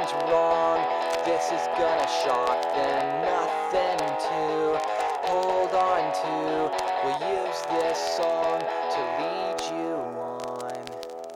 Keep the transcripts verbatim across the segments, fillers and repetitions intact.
something's wrong. This is gonna shock them. Nothing to hold on to. We'll use this song to lead you on.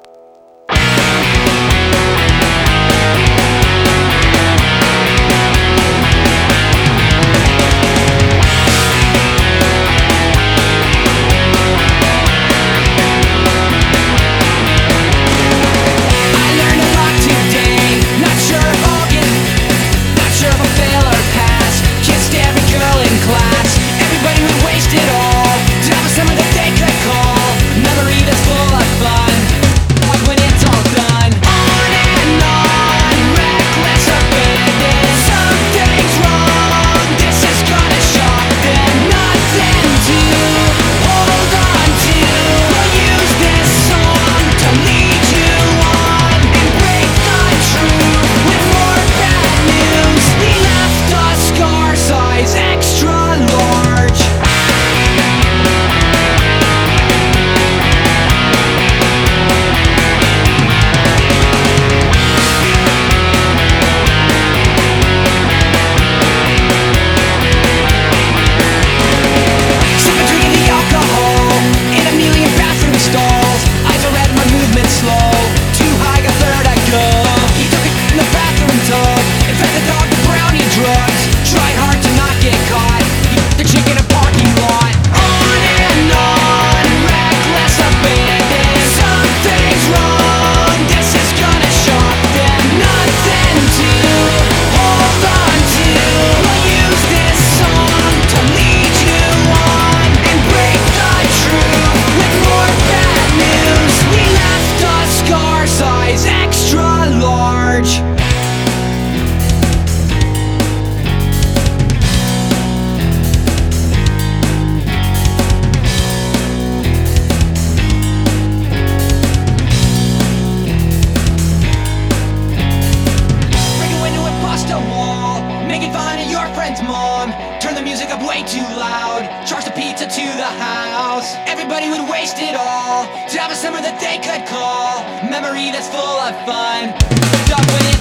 Mom, turn the music up way too loud. Charge the pizza to the house. Everybody would waste it all to have a summer that they could call memory that's full of fun. Duck when it